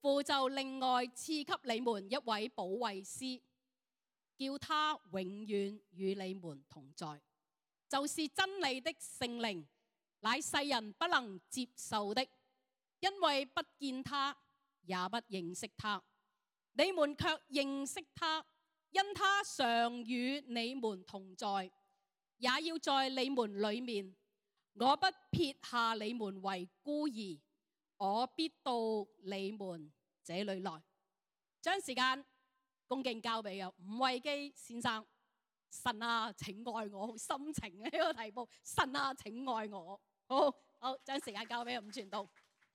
父就另外賜給你們一位保惠師，叫他永遠與你們同在，就是真理的聖靈，乃世人不能接受的，因為不見他，也不認識他。你們卻認識他，因他常與你們同在，也要在你們裏面。我不撇下你們為孤兒，我必到你們這裏來。將時間恭敬交俾伍惠基先生。神啊，請愛我，好心情呢個題目。神啊，請愛我。好，將時間交俾伍傳道。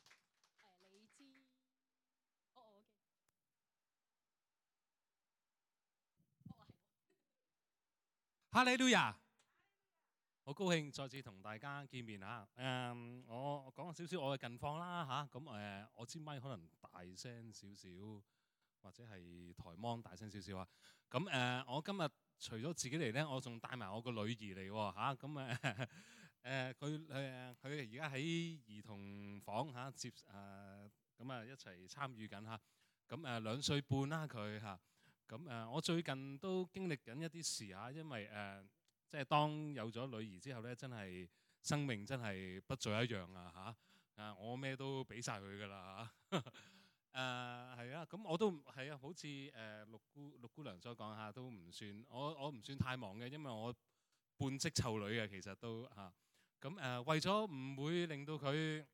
哈利路亞！好高興再次同大家見面嚇。我講少少我嘅近況啦嚇。咁我支咪可能大聲少少，或者係台芒大聲少少啊。咁我今日除咗自己嚟咧，我仲帶埋我個女兒嚟喎嚇。咁佢而家喺兒童房嚇接咁一齊參與緊嚇。咁2歲半啦佢嚇。咁我最近都經歷緊一啲事嚇，因為即係當有咗女兒之後咧，真係生命真係不再一樣啊嚇！我咩都俾晒佢噶啦嚇。係啊，咁我都係啊，好似陸姑娘所講嚇，都唔算我唔算太忙嘅，因為我半職湊女嘅其實都嚇。咁為咗唔會令到佢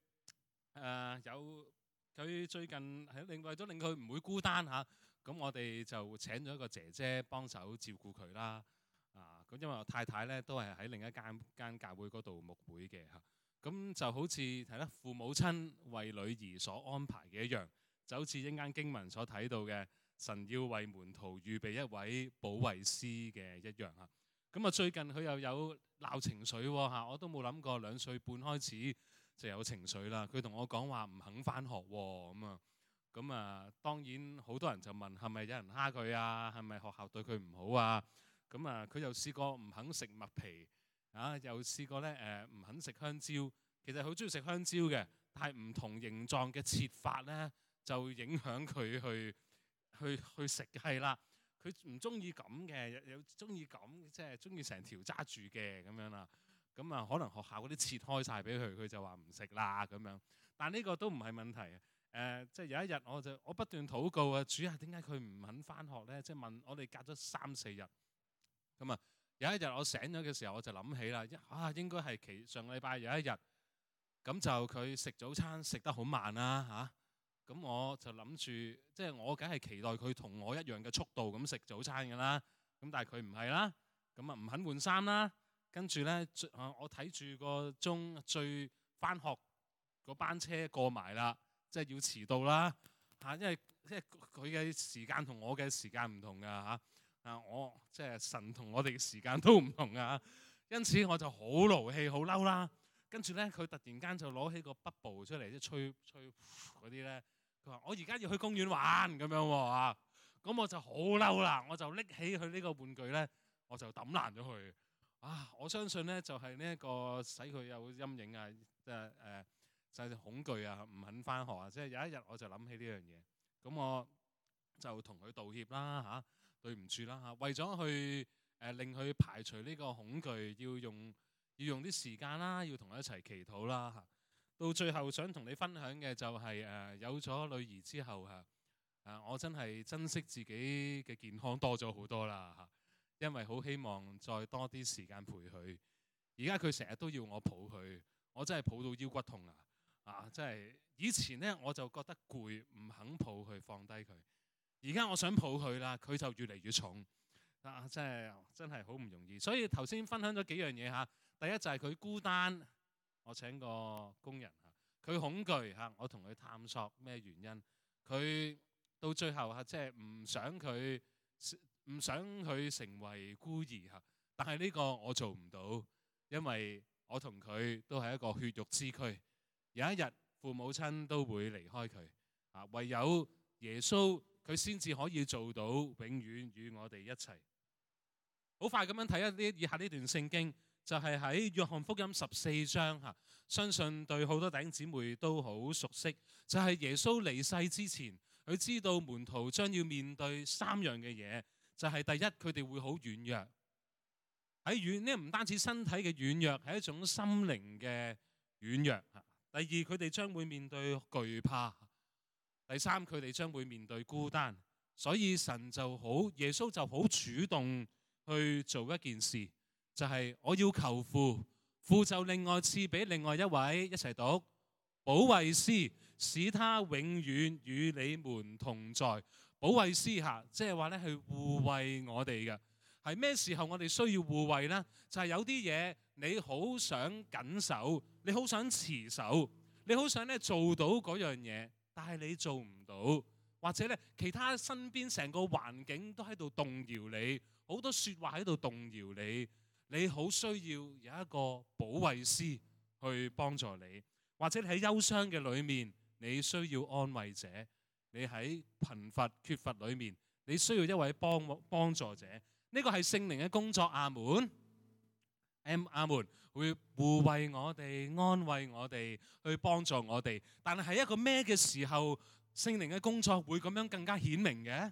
佢最近係為咗令佢唔會孤單嚇。咁我哋就請咗一個姐姐幫手照顧佢啦。咁因為我太太咧都係喺另一間教會嗰度牧會嘅嚇。咁就好似係啦，父母親為女兒所安排嘅一樣，就好似一間經文所睇到嘅，神要為門徒預備一位保惠師嘅一樣嚇。咁最近佢又有鬧情緒喎嚇，我都冇諗過2歲半開始就有情緒啦。佢同我講話唔肯返學喎咁當然好多人就問係咪有人蝦佢啊？係咪學校對佢唔好啊？佢又試過唔肯食麥皮又試過咧唔肯食香蕉。其實好中意食香蕉嘅，但係唔同形狀嘅切法咧就影響佢去食係啦。佢唔中意咁嘅，又中意咁，即係中意成條揸住嘅咁樣啦。可能學校嗰啲切開晒俾佢，佢就話唔食啦咁樣。但呢個都唔係問題。即係有一日我不斷禱告啊，主啊，點解佢唔肯返學咧？即係問我哋隔咗3-4日。有一日我醒咗嘅時候，我就諗起啦，應該係上個禮拜有一日，咁就佢食早餐食得好慢啦嚇。咁我就諗住，即係我梗係期待佢同我一樣嘅速度咁食早餐㗎啦。咁但係佢唔係啦，唔肯換衫啦。跟住咧，我睇住個鐘，最返學嗰班車過埋啦。即係要遲到啦嚇，因為佢嘅時間同我嘅時間唔同㗎嚇。我即係神同我哋嘅時間都唔同㗎。因此我就好勞氣、好嬲啦。跟住咧，佢突然間就攞起個筆部出嚟，即係吹嗰啲咧。佢話：我而家要去公園玩咁樣喎。咁我就好嬲啦，我就拎起佢呢個玩具咧，我就抌爛咗佢。我相信咧就係呢一個使佢有陰影啊，就係恐懼啊，唔肯返學啊。即係有一日我就諗起呢樣嘢，咁我就同佢道歉啦嚇，對唔住啦嚇。為咗去令佢排除呢個恐懼，要用啲時間啦，要同佢一齊祈禱啦嚇。到最後想同你分享嘅就係有咗女兒之後我真係珍惜自己嘅健康多咗好多啦嚇，因為好希望再多啲時間陪佢。而家佢成日都要我抱佢，我真係抱到腰骨痛啊！真係以前咧我就覺得攰，唔肯抱佢放低佢。而家我想抱佢啦，佢就越嚟越重。真係好唔容易。所以頭先分享咗幾樣嘢嚇。第一就係佢孤單，我請個工人嚇。佢恐懼嚇，我同佢探索咩原因。佢到最後嚇，即係唔想佢成為孤兒嚇。但係呢個我做唔到，因為我同佢都係一個血肉之軀。有一日父母親都會離開佢唯有耶穌佢先至可以做到永遠與我哋一齊。好快咁樣睇以下呢段聖經，就係喺約翰福音14章嚇，相信對好多弟兄姊妹都好熟悉。就係耶穌離世之前， 佢知道門徒將要面對3樣嘅嘢，就係第一，佢哋會好軟弱。喺呢唔單止身體嘅軟弱，係一種心靈嘅軟弱。第二，佢哋將會面對懼怕。第三，佢哋將會面對孤單。所以耶穌就好主動去做一件事，就係我要求父，父就另外賜俾另外一位，一齊讀，保惠師，使他永遠與你們同在。保惠師即係話咧，去護衛我哋嘅。係咩時候我哋需要護衛呢？就係有啲嘢你好想緊守，你好想持守，你好想咧做到嗰樣嘢，但係你做唔到，或者咧其他身邊成個環境都喺度動搖你，好多說話喺度動搖你，你好需要有一個保惠師去幫助你，或者你喺憂傷嘅裏面，你需要安慰者，你喺貧乏缺乏裏面，你需要一位幫助者。呢個係聖靈嘅工作，阿門。阿門，會護衛我哋、安慰我哋、去幫助我哋。但係喺一個咩嘅時候，聖靈嘅工作會咁樣更加顯明嘅？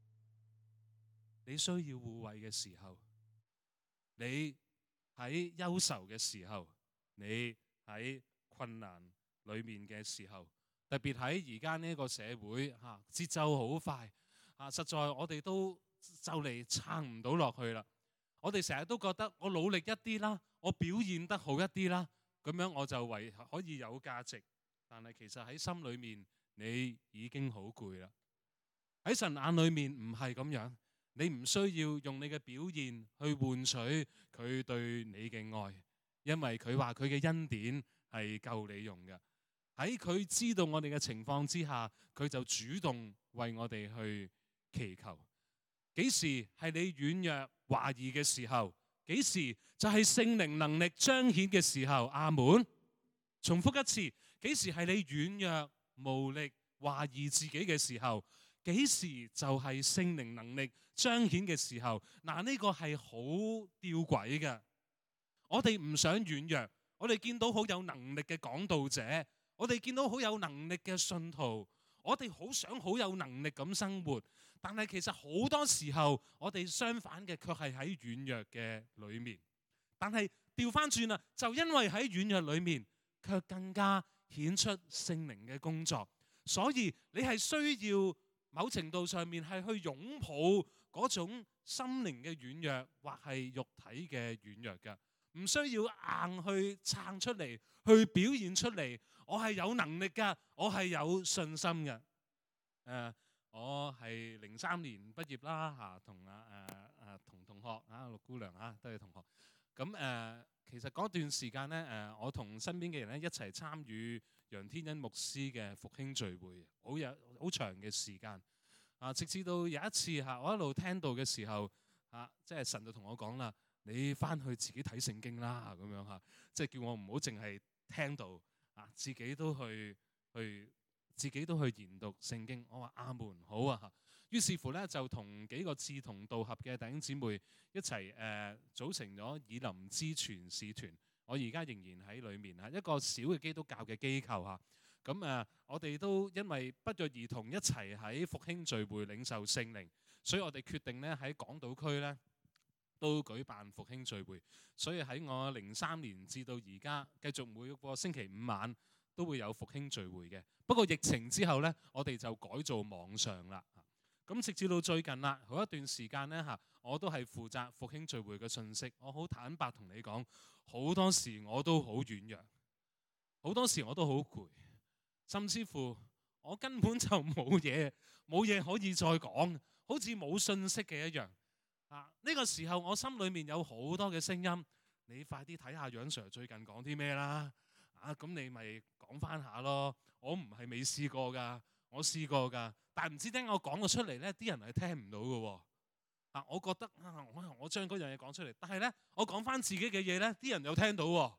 你需要護衛嘅時候，你喺憂愁嘅時候，你喺困難裏面嘅時候，特別喺而家呢個社會節奏好快實在我哋都就嚟撐唔到落去啦！我哋成日都覺得我努力一啲啦，我表現得好一啲啦，咁樣我就可以有價值。但係其實喺心裏面，你已經好攰啦。喺神眼裏面唔係咁樣，你唔需要用你嘅表現去換取佢對你嘅愛，因為佢話佢嘅恩典係夠你用嘅。喺佢知道我哋嘅情況之下，佢就主動為我哋去祈求。幾時係你軟弱懷疑嘅時候？幾時就係聖靈能力彰顯嘅時候？阿門。重複一次，幾時係你軟弱無力懷疑自己嘅時候？幾時就係聖靈能力彰顯嘅時候？嗱，呢個係好吊詭嘅。我哋唔想軟弱，我哋見到好有能力嘅講道者，我哋見到好有能力嘅信徒，我哋好想好有能力咁生活。但係其實好多時候，我哋相反嘅卻係喺軟弱嘅裏面。但係調翻轉啦，就因為喺軟弱裏面，卻更加顯出聖靈嘅工作。所以你係需要某程度上面係去擁抱嗰種心靈嘅軟弱，或係肉體嘅軟弱嘅。唔需要硬去撐出嚟，去表現出嚟。我係有能力㗎，我係有信心嘅。我係03年畢業啦，同同學陸姑娘都係同學。咁其實嗰段時間咧，我同身邊嘅人咧一齊參與楊天恩牧師嘅復興聚會，好長嘅時間。直至到有一次我一路聽到嘅時候，即係神就同我講啦，你翻去自己睇聖經啦，咁樣即係叫我唔好淨係聽到，自己都去研讀聖經。我話阿門，好啊。於是乎咧，就同幾個志同道合嘅弟兄姊妹一齊組成咗以林之傳使團。我而家仍然喺裏面一個小嘅基督教嘅機構咁我哋都因為不約而同一齊喺復興聚會領受聖靈，所以我哋決定咧喺港島區咧都舉辦復興聚會。所以喺我03年至到而家，繼續每個星期5晚都會有復興聚會嘅。不過疫情之後咧，我哋就改做網上啦。咁直至到最近啦，好一段時間咧我都係負責復興聚會嘅信息。我好坦白同你講，好多時我都好軟弱，好多時我都好攰，甚至乎我根本就冇嘢可以再講，好似冇信息嘅一樣。呢個時候我心裏面有好多嘅聲音，你快啲睇下楊 Sir 最近講啲咩啦。咁你咪講翻下咯。我唔係未試過㗎，我試過㗎，但係唔知點解我講咗出嚟咧，啲人係聽唔到嘅喎。我覺得我將嗰樣嘢講出嚟，但係咧我講翻自己嘅嘢咧，啲人有聽到喎。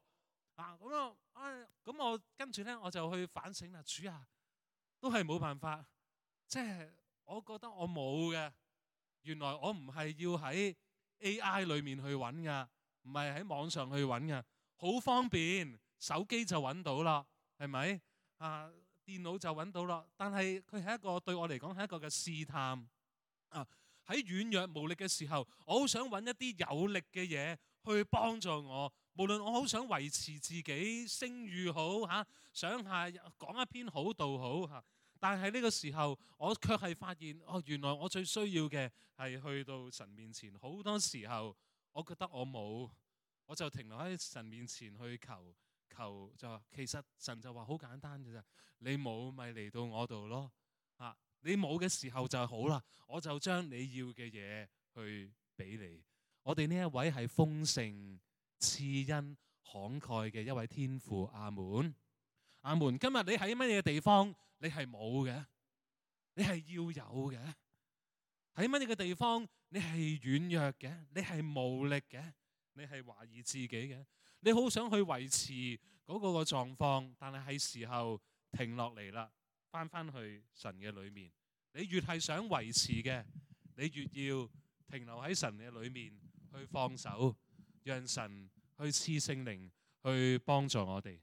咁我跟住咧我就去反省啦，主都係冇辦法，即係我覺得我冇嘅。原來我唔係要喺 AI 裏面去揾㗎，唔係喺網上去揾㗎，好方便，手機就揾到啦，係咪？ 電腦就揾到啦。但係佢係一個對我嚟講係一個嘅試探啊！喺軟弱無力嘅時候，我好想揾一啲有力嘅嘢去幫助我。無論我好想維持自己聲譽好嚇，想係講一篇好道好嚇，但係呢個時候我卻係發現原來我最需要嘅係去到神面前。好多時候我覺得我冇，我就停留喺神面前去求就話，其實神就話好簡單嘅啫，你冇咪嚟到我度咯嚇，你冇嘅時候就好啦，我就將你要嘅嘢去俾你。我哋呢一位係豐盛賜恩慷慨嘅一位天父，阿門阿門。今日你喺乜嘢地方你係冇嘅，你係要有嘅。喺乜嘢嘅地方你係軟弱嘅，你係無力嘅，你係懷疑自己嘅，你好想去維持嗰個狀況，但係時候停落嚟啦，翻去神嘅裏面。你越係想維持嘅，你越要停留喺神嘅裏面去放手，讓神去賜聖靈去幫助我哋。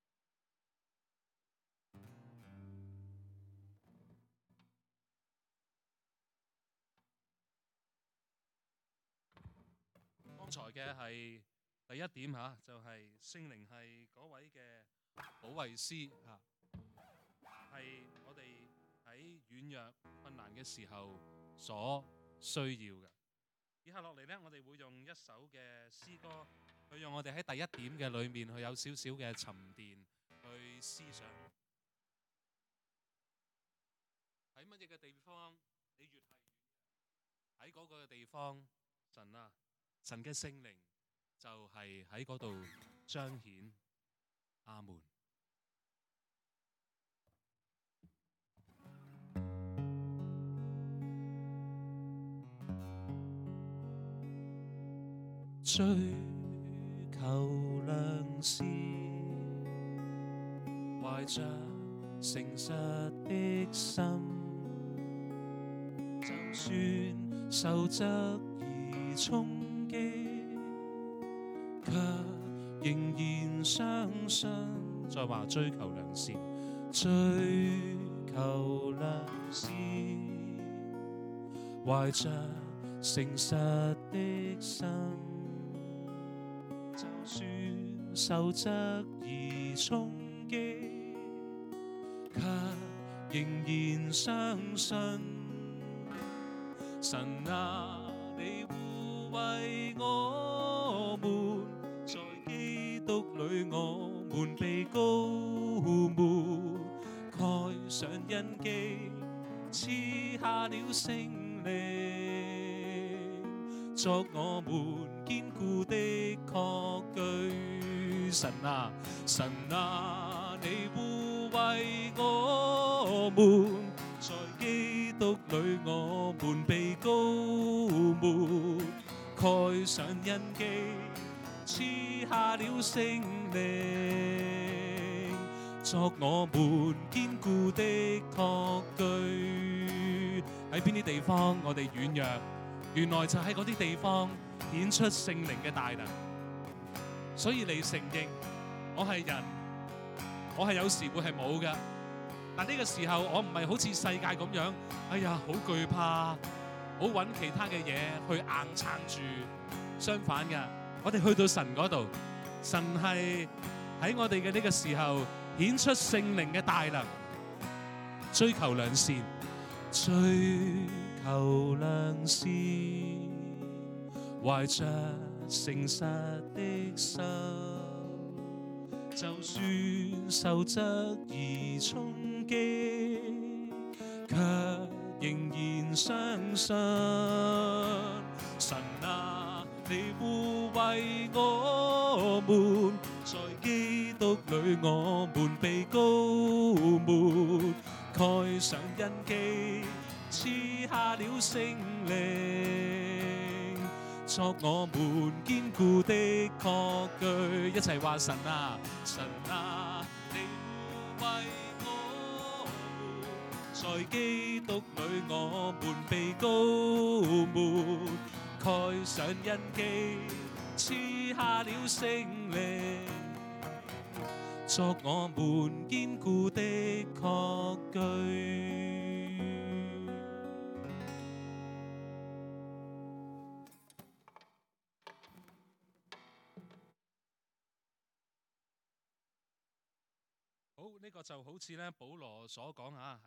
剛才嘅係第一點嚇，就係聖靈係嗰位嘅保惠師嚇，係我哋喺軟弱困難嘅時候所需要嘅。以下落嚟呢，我哋會用一首嘅詩歌，去讓我哋喺第一點嘅裏面去有少少嘅沉澱，去思想喺乜嘢嘅地方，你越係喺嗰個地方，神嘅聖靈就係喺嗰度彰顯。阿門。追求良善，懷着誠實的心，就算受質疑衝擊，卻仍然相信。再話追求良善，追求良善，懷着誠實的心，就算受質疑衝擊，卻仍然相信。神啊，你護衛我們，在基督裏我們被膏抹，蓋上印記，賜下了聖靈，作我們堅固的確據。神啊，神啊，你護衛我們，在基督裏我們被膏抹，蓋上印記，賜下了聖靈，作我們堅固的確據。喺邊啲地方我哋軟弱，原來就喺嗰啲地方顯出聖靈嘅大能。所以你承認我係人，我係有時會係冇嘅，但呢個時候我唔係好似世界咁樣，哎呀好懼怕，好揾其他嘅嘢去硬撐住。相反嘅，我哋去到神嗰度，神係喺我哋嘅呢個時候顯出聖靈嘅大能。追求良善，追求良善，懷着誠實的心，就算受質疑衝擊，卻仍然相信。神啊，你護衛我們，在基督裏我們被膏抹，蓋上印記，賜下了聖靈，作我們堅固的確據。一齊話神啊，神啊，你護衛我們，在基督裏我們被膏抹，蓋上印記，賜下了聖靈， 作我們堅固的確據。好，呢個就好似咧保羅所講嚇，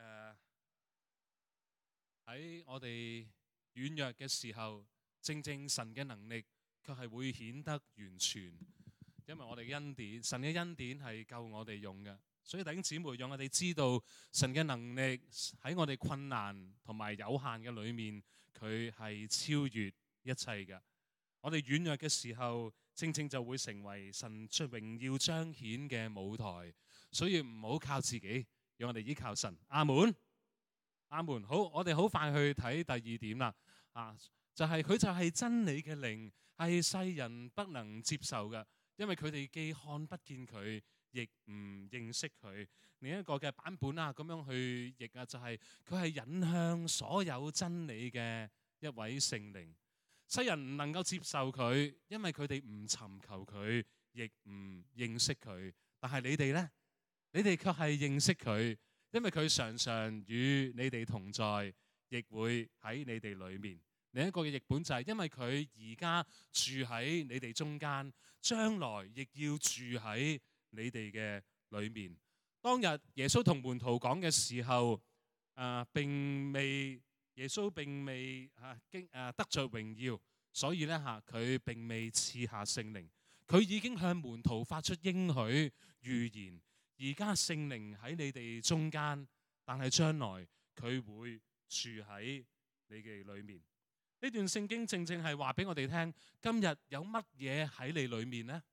喺我哋軟弱嘅時候，正正神嘅能力卻係會顯得完全，因為我哋嘅恩典，神嘅恩典係夠我哋用嘅。所以弟兄姊妹，讓我哋知道神嘅能力喺我哋困難同埋有限嘅裏面，佢係超越一切嘅。我哋軟弱嘅時候，正正就會成為神出榮耀彰顯嘅舞台。所以唔好靠自己，讓我哋依靠神。阿門，阿門。好，我哋好快去睇第二點啦。佢就係真理嘅靈，係世人不能接受嘅，因為佢哋既看不見佢，亦唔認識佢。另一個嘅版本啦，咁樣去譯啊，就係佢係引向所有真理嘅一位聖靈。世人唔能夠接受佢，因為佢哋唔尋求佢，亦唔認識佢。但係你哋呢？你哋卻係認識佢，因為佢常常與你哋同在，亦會喺你哋裏面。另一個嘅譯本就係因為佢而家住喺你哋中間，將來亦要住喺你哋嘅裏面。當日耶穌同門徒講嘅時候，耶穌並未得着榮耀，所以咧佢並未賜下聖靈。佢已經向門徒發出應許預言。而家聖靈喺你哋中間，但係將來佢會住喺你哋裏面。呢段聖經正正係話俾我哋聽，今日有乜嘢喺你裏面呢？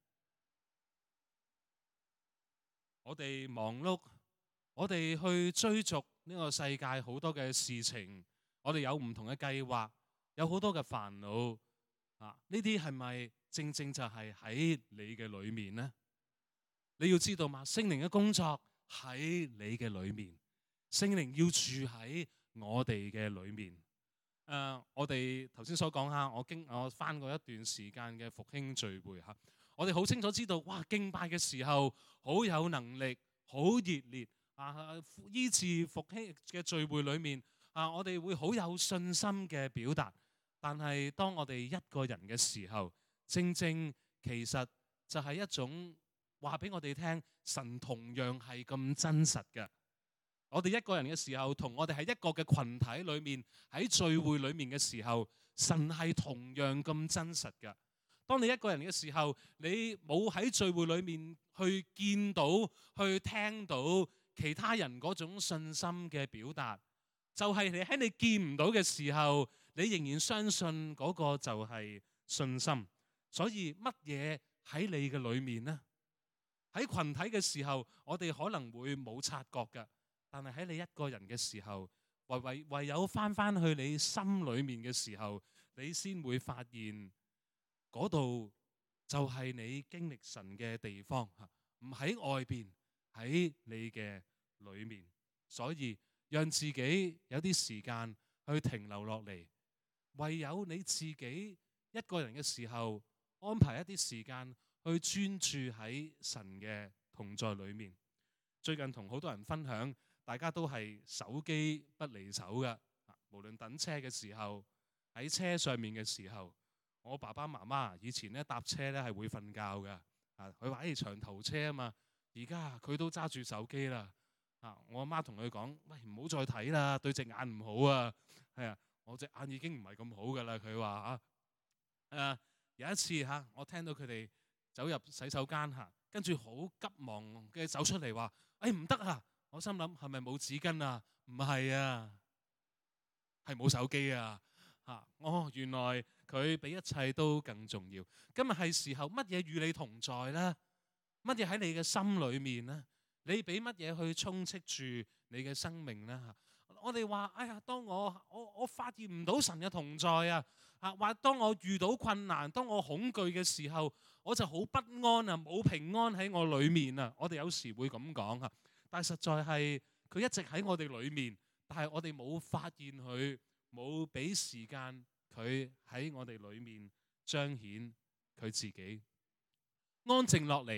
我哋忙碌，我哋去追逐呢個世界好多嘅事情，我哋有唔同嘅計劃，有好多嘅煩惱。呢啲係咪正正就係喺你嘅裏面呢？你要知道嘛，聖靈嘅工作喺你嘅裏面，聖靈要住喺我哋嘅裏面。我哋頭先所講下，我翻過一段時間嘅復興聚會嚇，我哋好清楚知道，哇！敬拜嘅時候好有能力，好熱烈醫治復興嘅聚會裏面我哋會好有信心嘅表達。但係當我哋一個人嘅時候，正正其實就係一種話俾我哋聽，神同樣係咁真實嘅。我哋一個人嘅時候，同我哋喺一個嘅群體裏面，喺聚會裏面嘅時候，神係同樣咁真實嘅。當你一個人嘅時候，你冇喺聚會裏面去見到、去聽到其他人嗰種信心嘅表達，就係你喺你見唔到嘅時候，你仍然相信嗰個就係信心。所以乜嘢喺你嘅裏面呢？喺群體嘅時候，我哋可能會冇察覺㗎，但係喺你一個人嘅時候，唯有翻去你心裏面嘅時候，你先會發現嗰度就係你經歷神嘅地方，唔喺外邊，喺你嘅裏面。所以讓自己有啲時間去停留落嚟，唯有你自己一個人嘅時候，安排一啲時間去專注喺神嘅同在裏面。最近同好多人分享，大家都係手機不離手嘅，無論等車嘅時候，喺車上面嘅時候。我爸爸媽媽以前咧搭車咧係會瞓覺嘅，佢話長途車啊嘛，而家佢都揸住手機啦。我阿媽同佢講：喂，唔好再睇啦，對隻眼唔好啊。係啊，我隻眼已經唔係咁好噶啦。佢話有一次我聽到佢哋走入洗手間跟住好急忙嘅走出嚟話：唔得啊！我心諗係咪冇紙巾啊？唔係啊，係冇手機啊。原來佢比一切都更重要。今日係時候，乜嘢與你同在呢？乜嘢喺你嘅心裏面呢？你俾乜嘢去充斥住你嘅生命呢？我哋話：當我發現唔到神嘅同在或當我遇到困難，當我恐懼嘅時候，我就好不安啊，冇平安喺我裏面啊。我哋有時會咁講但係實在係佢一直喺我哋裏面，但係我哋冇發現佢。冇俾時間佢喺我哋裏面彰顯佢自己，安靜落嚟，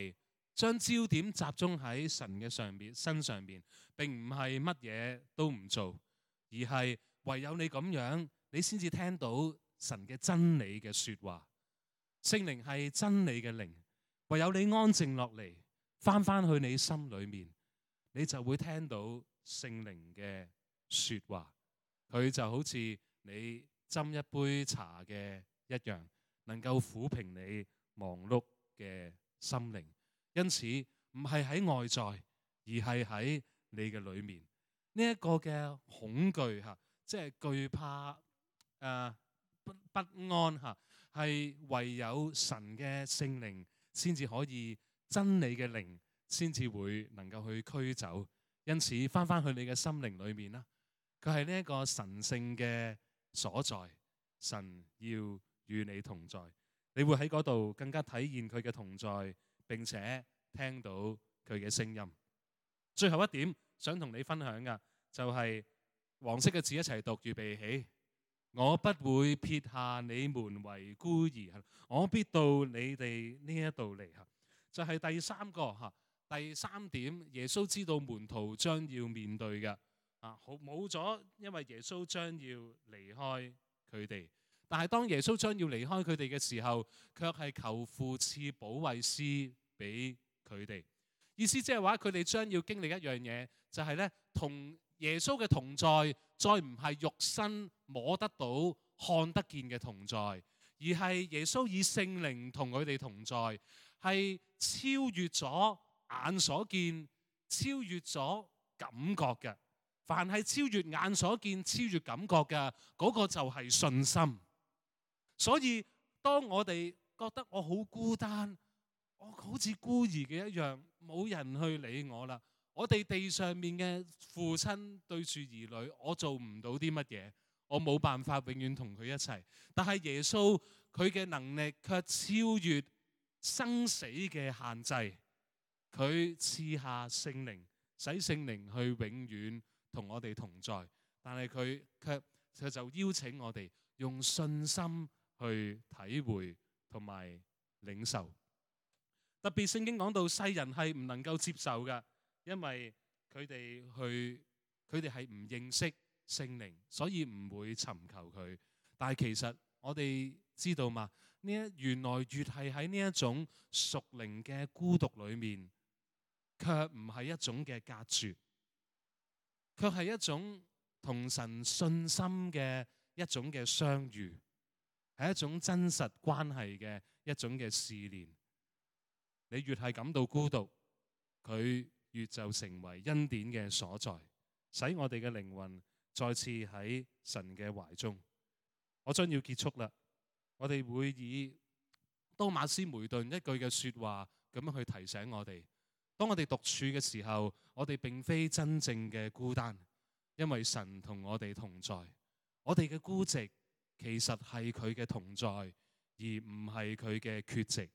將焦點集中喺神嘅身上邊，並唔係乜嘢都唔做，而係唯有你咁樣，你先至聽到神嘅真理嘅說話。聖靈係真理嘅靈，唯有你安靜落嚟，翻去你心裏面，你就會聽到聖靈嘅說話。佢就好似你斟一杯茶嘅一樣，能夠撫平你忙碌嘅心靈。因此唔係喺外在，而係喺你嘅裏面。呢一個嘅恐懼吓，即係懼怕不安吓，係唯有神嘅聖靈先至可以，真理嘅靈先至會能夠去驅走。因此翻去你嘅心靈裏面啦，佢係呢一個神聖嘅所在，神要與你同在，你會喺嗰度更加體驗佢嘅同在，並且聽到佢嘅聲音。最後一點想同你分享嘅就係黃色嘅字一齊讀，預備起。我不會撇下你們為孤兒，我必到你哋呢一度嚟。就係第三個第三點，耶穌知道門徒將要面對嘅冇咗，因為耶穌將要離開佢哋。但係當耶穌將要離開佢哋嘅時候，卻係求父賜保惠師俾佢哋。意思即係話佢哋將要經歷一樣嘢，就係咧同耶穌嘅同在，再唔係肉身摸得到、看得見嘅同在，而係耶穌以聖靈同佢哋同在，係超越咗眼所見、超越咗感覺嘅。凡係超越眼所見、超越感覺嘅，嗰個就係信心。所以當我哋覺得我好孤單，我好似孤兒嘅一樣，冇人去理我啦。我哋地上面嘅父親對住兒女，我做唔到啲乜嘢，我冇辦法永遠同佢一齊。但係耶穌佢嘅能力卻超越生死嘅限制，佢賜下聖靈，使聖靈去永遠同我哋同在。但係佢就邀請我哋用信心去體會同埋領受。特別聖經講到世人係唔能夠接受嘅，因為佢哋係唔認識聖靈，所以唔會尋求佢。但係其實我哋知道嘛，原來越係喺呢一種屬靈嘅孤獨裏面，卻唔係一種嘅隔絕，卻係一種同神信心嘅一種嘅相遇，係一種真實關係嘅一種嘅試煉。你越係感到孤獨，佢越就成為恩典嘅所在，使我哋嘅靈魂再次喺神嘅懷中。我將要結束啦，我哋會以多馬斯梅頓一句嘅說話咁樣去提醒我哋：當我哋獨處嘅時候，我哋並非真正嘅孤單，因為神同我哋同在。我哋嘅孤寂其實係佢嘅同在，而唔係佢嘅缺席。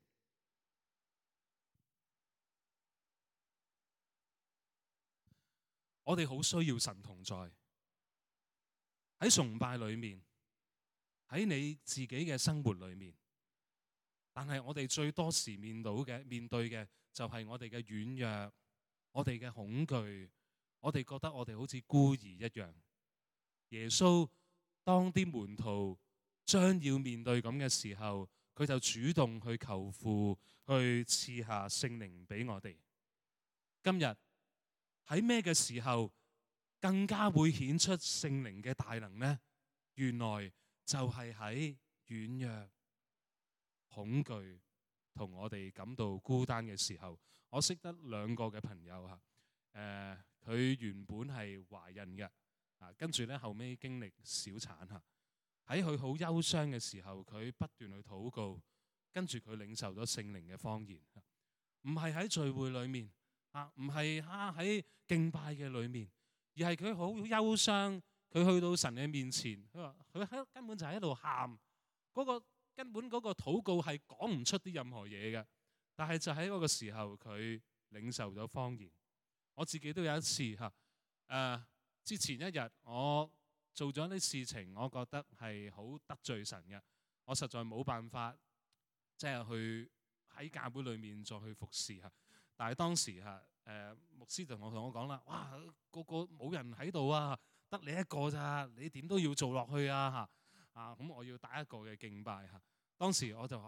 我哋好需要神同在，喺崇拜裏面，喺你自己嘅生活裏面。但係我哋最多時面對嘅就係我哋嘅軟弱，我哋嘅恐懼，我哋覺得我哋好似孤兒一樣。耶穌當啲門徒將要面對咁嘅時候，佢就主動去求父去賜下聖靈俾我哋。今日喺咩嘅時候更加會顯出聖靈嘅大能呢？原來就係喺軟弱、恐懼同我哋感到孤單嘅時候。我識得兩個嘅朋友佢原本係懷孕嘅，跟住咧後尾經歷小產嚇。喺佢好憂傷嘅時候，佢不斷去禱告，跟住佢領受咗聖靈嘅方言，唔係喺聚會裏面。唔係喺敬拜嘅裏面，而係佢好憂傷，佢去到神嘅面前，佢話佢根本就喺度喊，根本嗰個禱告係講唔出啲任何嘢嘅。但係就喺嗰個時候，佢領受咗方言。我自己都有一次之前一日我做咗啲事情，我覺得係好得罪神嘅，我實在冇辦法即係去喺教會裏面再去服侍。 但係當時牧師就同我講啦，哇，個冇人喺度啊，得你一個咋，你點都要做落去啊咁我要帶一個嘅敬拜嚇。當時我就話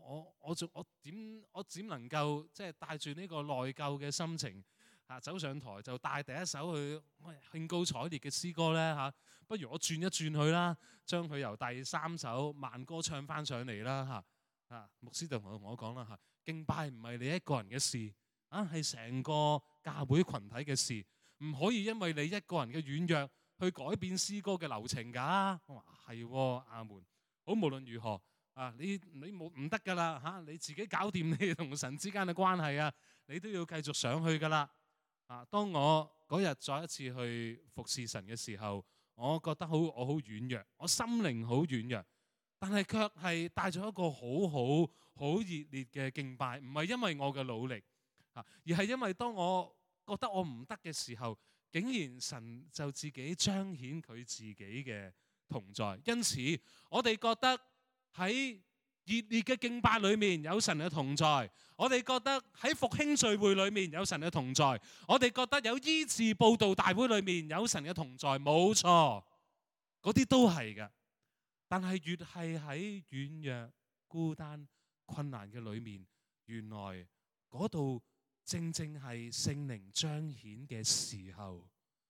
我點能夠即係帶住呢個內疚嘅心情走上台就帶第一首去興高采烈嘅詩歌咧不如我轉一轉佢啦，將佢由第3首慢歌唱翻上嚟啦牧師就同我講啦敬拜唔係你一個人嘅事係成個教會群體嘅事，唔可以因為你一個人嘅軟弱去改變詩歌嘅流程㗎。我話係阿門。好，無論如何你冇唔得㗎啦你自己搞掂你同神之間嘅關係你都要繼續上去㗎啦。當我嗰日再一次去服侍神嘅時候，我覺得我好軟弱，我心靈好軟弱，但係卻係帶咗一個好熱烈嘅敬拜，唔係因為我嘅努力而係因為當我覺得我唔得嘅時候，竟然神就自己彰顯佢自己嘅同在。因此我哋覺得喺熱烈嘅敬拜裏面有神嘅同在，我哋覺得喺復興聚會裏面有神嘅同在，我哋覺得有醫治佈道大會裏面有神嘅同在，冇錯，嗰啲都係嘅。但係越係喺軟弱、孤單、困難嘅裏面，原來嗰度正正係聖靈彰顯嘅時候。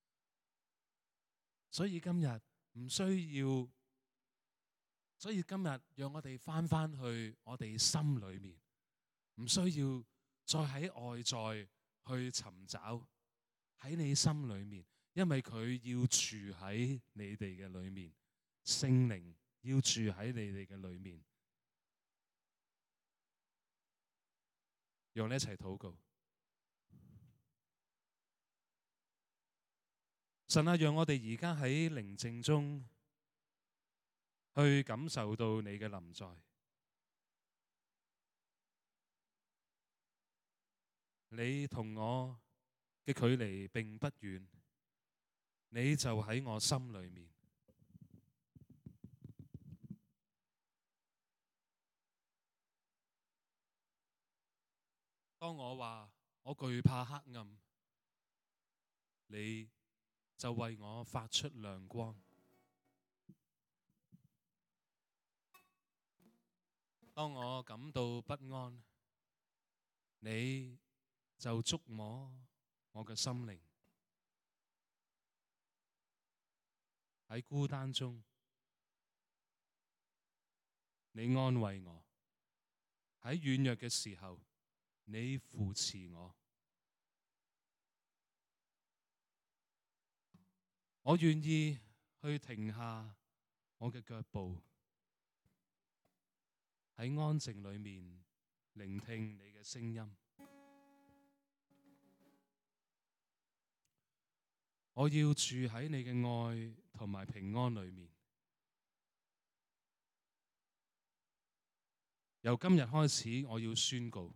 所以今日讓我哋翻去我哋心裏面，唔需要再喺外在去尋找，喺你心裏面，因為佢要住喺你哋嘅裏面，聖靈要住喺你哋嘅裏面。讓我哋一齊禱告。神啊，讓我哋而家喺寧靜中去感受到你嘅臨在。你同我嘅距離並不遠，你就喺我心裏面。當我話我懼怕黑暗，你就為我發出亮光。當我感到不安，你就觸摸我嘅心靈。喺孤單中，你安慰我；喺軟弱嘅時候，你扶持我。我願意去停下我嘅腳步，喺安靜裏面聆聽你嘅聲音。我要住喺你嘅愛同埋平安裏面。由今日開始，我要宣告，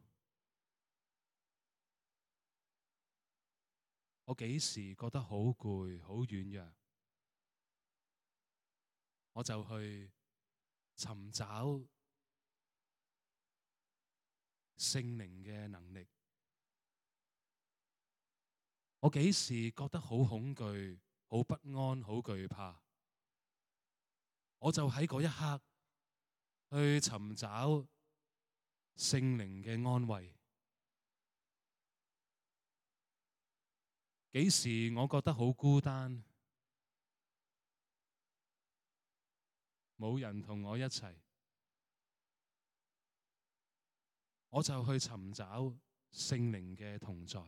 我幾時覺得好攰、好軟弱，我就去尋找聖靈嘅能力。我幾時覺得好恐懼、好不安、好懼怕，我就喺嗰一刻去尋找聖靈嘅安慰。幾時我覺得好孤單，冇人同我一齊，我就去尋找聖靈嘅同在。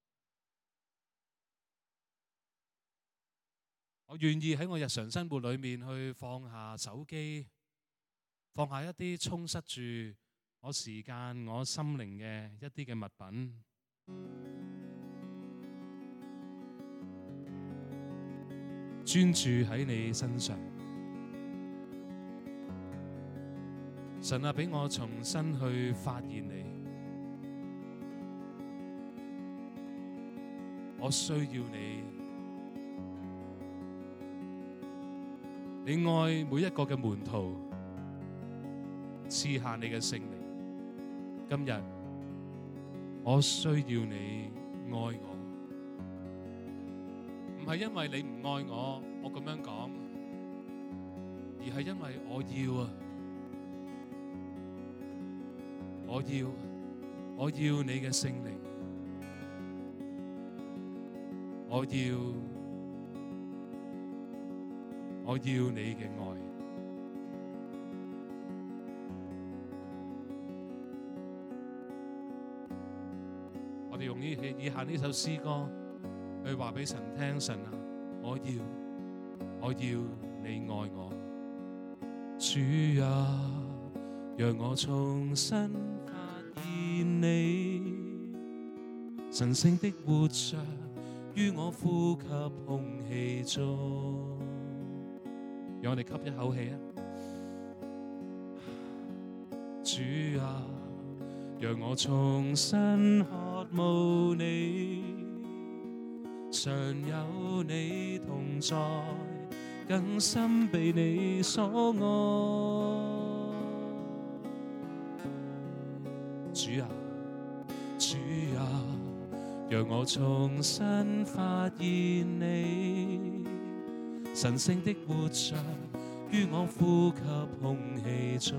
我願意喺我日常生活裏面去放下手機，放下一啲充塞住我時間、我心靈嘅一啲嘅物品，專注喺你身上。神啊，俾我重新去發現你，我需要你。你愛每一個嘅門徒，賜下你嘅聖靈。今日我需要你愛我，唔係因為你唔愛我，我咁樣講，而係因為我要啊，我要你嘅聖靈，我要你嘅愛。我哋用以下呢首詩歌去話俾神聽，神啊，我要你愛我，主啊，讓我重新發現你，神聖的活着於我呼吸空氣中。讓我哋吸一口氣啊！主啊，讓我重新渴慕你，常有你同在，更深被你所愛。主啊，讓我重新發現你，神聖的活着於我呼吸空氣中。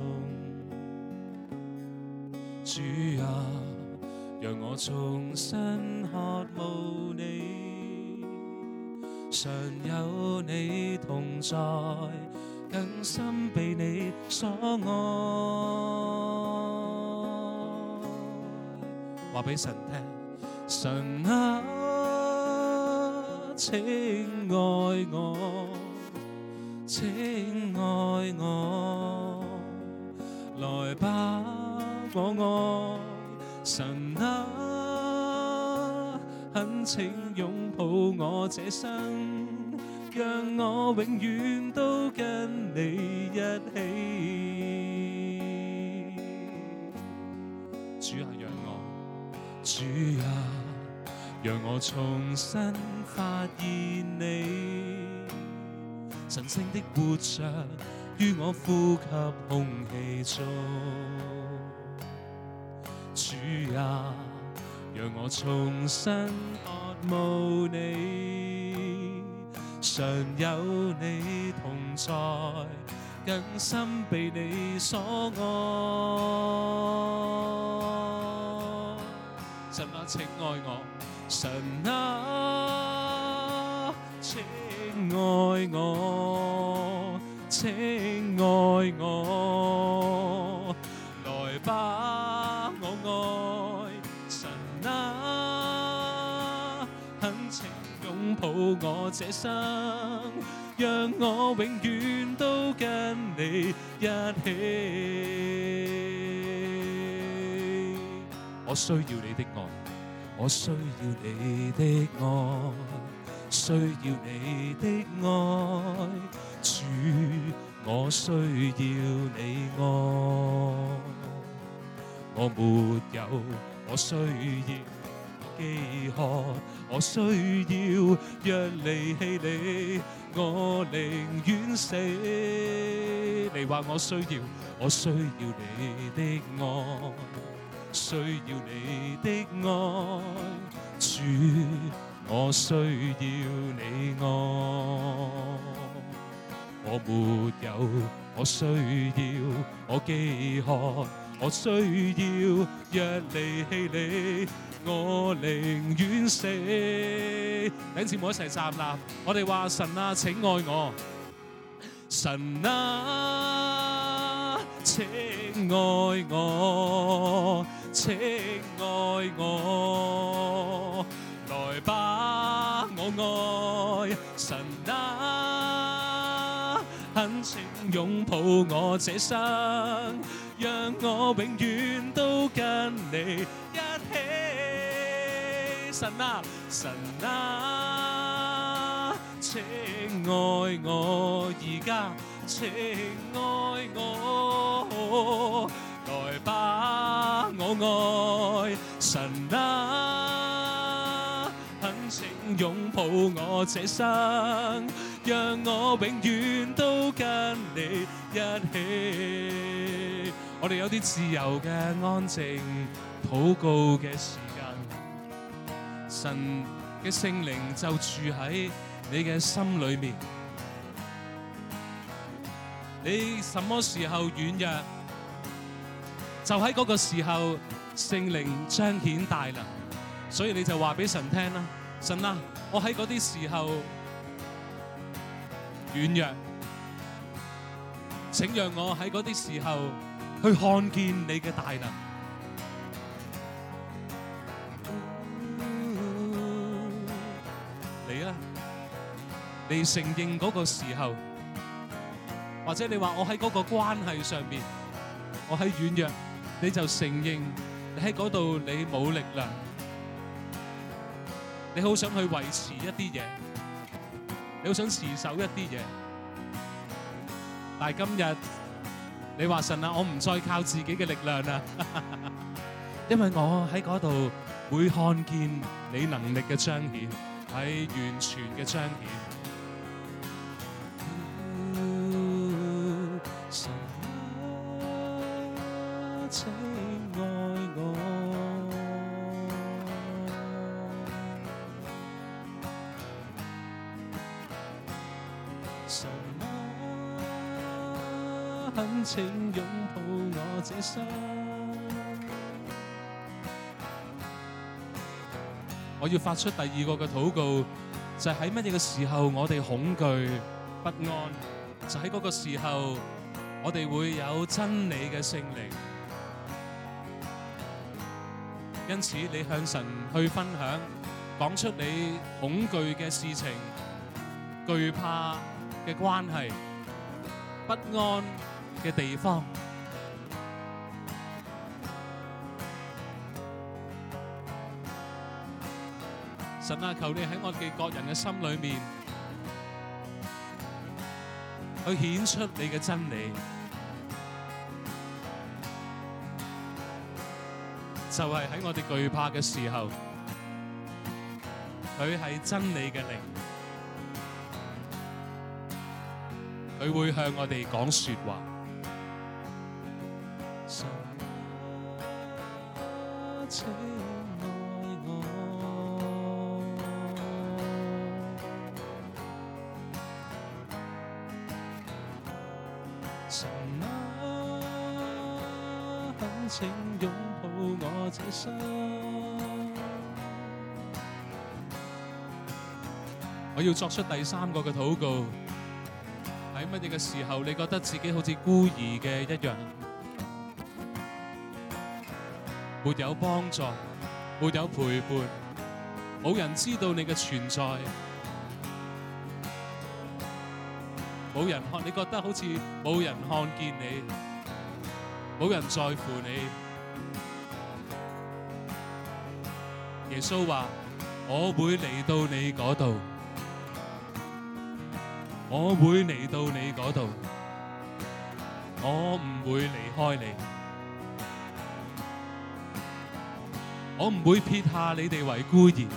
主啊，讓我重新渴慕你，常有你同在，更深被你所愛。話俾神聽，神啊，請愛我，請愛我，來吧，我愛神啊，懇請擁抱我這生，讓我永遠都跟你一起。主啊，讓我重新發現你，神聖的活着於我呼吸空氣中。主啊，讓我重新渴慕你，常有你同在，更深被你所愛。神啊，請愛我，神啊，請愛我，請愛我，來吧，我愛神啊，懇請擁抱我這生，讓我永遠都跟你一起。我需要你的愛，我需要你的愛，需要你的愛，主，我需要你愛。我沒有，我需要飢渴，我需要若離棄你，我寧願死。你話我需要你的愛，需要你的愛，主，我需要你愛。我沒有，我需要，我飢渴，我需要若離棄你，我寧願死。弟兄姊妹一齊站立，我哋話神啊，請愛我，神啊，請愛我，請愛我，來吧，我愛神啊，懇請擁抱我這生，讓我永遠都跟你一起。神啊，神啊，請愛我，而家請愛我，來吧，我愛神啊，懇請擁抱我這生，讓我永遠都跟你一起。我哋有啲自由嘅安靜禱告嘅時間。 神嘅聖靈就住喺你嘅心裏面。你什麼時候軟弱，就喺嗰個時候聖靈彰顯大能。所以你就話俾神聽啦，神啊，我喺嗰啲時候軟弱，請讓我喺嗰啲時候去看見你嘅大能。你啦，你承認嗰個時候，或者你話我喺嗰個關係上面，我喺軟弱，你就承認你喺嗰度你冇力量，你好想去維持一啲嘢，你好想持守一啲嘢，但係今日你話神啊，我唔再靠自己嘅力量啦，因為我喺嗰度會看見你能力嘅彰顯，係完全嘅彰顯。神啊，請愛我，神啊，懇請擁抱我這心。我要發出第二個嘅禱告，就係喺乜嘢嘅時候我哋恐懼不安，就喺嗰個時候我哋會有真理嘅聖靈。因此你向神去分享，講出你恐懼嘅事情、懼怕嘅關係、不安嘅地方。神啊，求你喺我哋各人嘅心裏面去顯出你嘅真理，就係喺我哋懼怕嘅時候，佢係真理嘅靈，佢會向我哋講說話。神啊，請愛我，神啊，懇請擁抱我這心。我要作出第三個嘅禱告，喺乜嘢嘅時候你覺得自己好似孤兒嘅一樣，沒有幫助，沒有陪伴，冇人知道你嘅存在，冇人看，你覺得好似冇人看見你，冇人在乎你。耶穌話：我會嚟到你嗰度，我會嚟到你嗰度，我唔會離開你，我唔會撇下你哋為孤兒。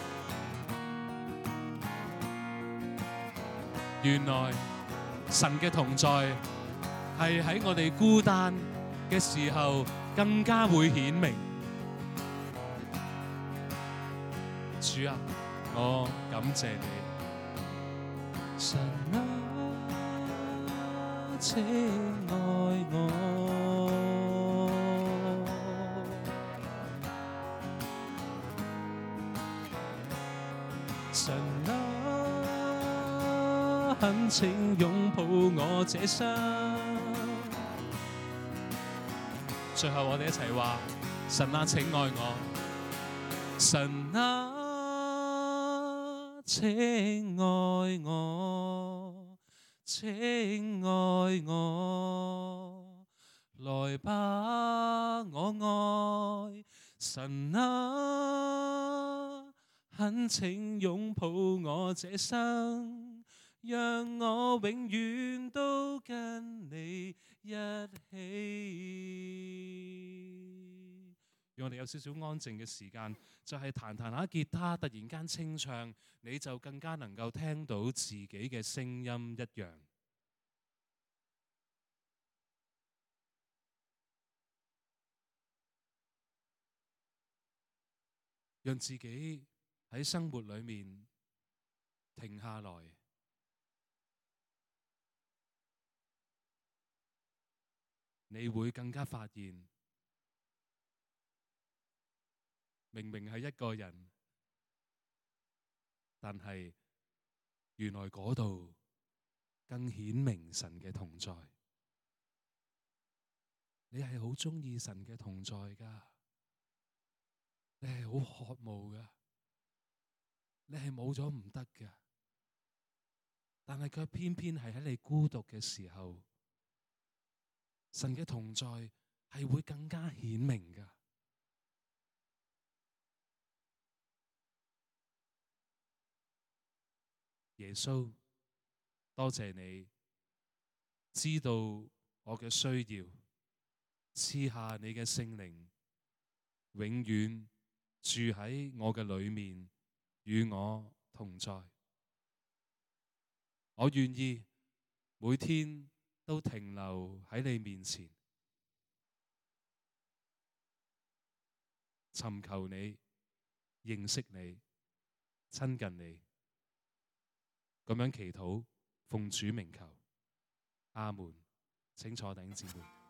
原來神嘅同在係喺我哋孤單嘅時候更加會顯明。主啊，我感謝你。神啊，請愛我。神啊，懇請擁抱我這心。最後我哋一齊話：神啊，請愛我。神啊，請愛我，請愛我，來吧，我愛。神啊，懇請擁抱我這生，讓我永遠都跟你一起。讓我哋有少少安靜嘅時間，就係彈彈下吉他，突然間清唱，你就更加能夠聽到自己嘅聲音一樣。讓自己喺生活裏面停下來，你會更加發現，明明係一個人，但係原來嗰度更顯明神嘅同在。你係好鍾意神嘅同在㗎，你係好渴慕㗎，你係冇咗唔得㗎，但係卻偏偏係喺你孤獨嘅時候，神嘅同在係會更加顯明㗎。耶穌，多謝你知道我嘅需要，賜下你嘅聖靈，永遠住喺我嘅裏面，與我同在。我願意每天都停留喺你面前，尋求你，認識你，親近你。咁樣祈禱，奉主名求，阿門。請坐，弟兄姊妹。